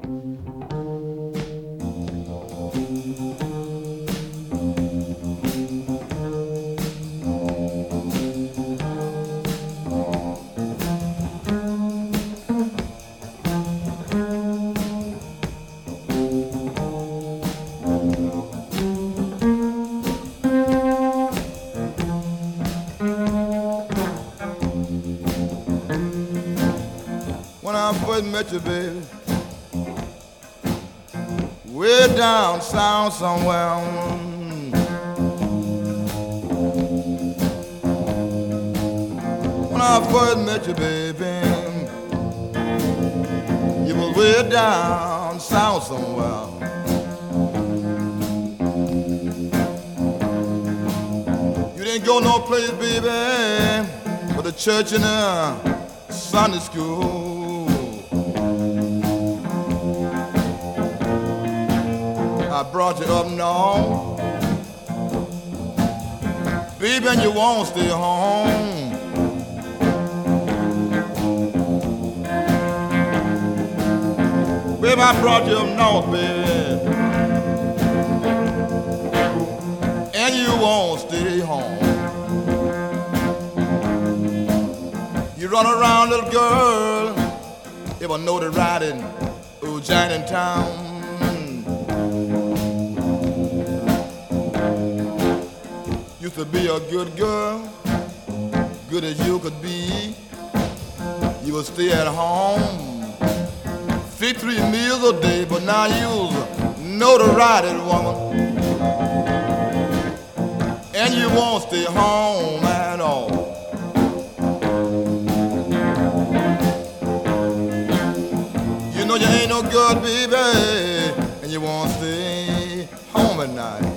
When I first met you, baby, way down south somewhere. When I first met you, baby, you was way down south somewhere. You didn't go no place, baby, but the church and the Sunday school. I brought you up north, baby, and you won't stay home. Baby, I brought you up north, baby, and you won't stay home. You run around, little girl, ever know the riding, old giant in town. Used to be a good girl, good as you could be. You would stay at home, feed 3 meals a day, but now you know the right woman, and you won't stay home at all. You know you ain't no good, baby, and you won't stay home at night.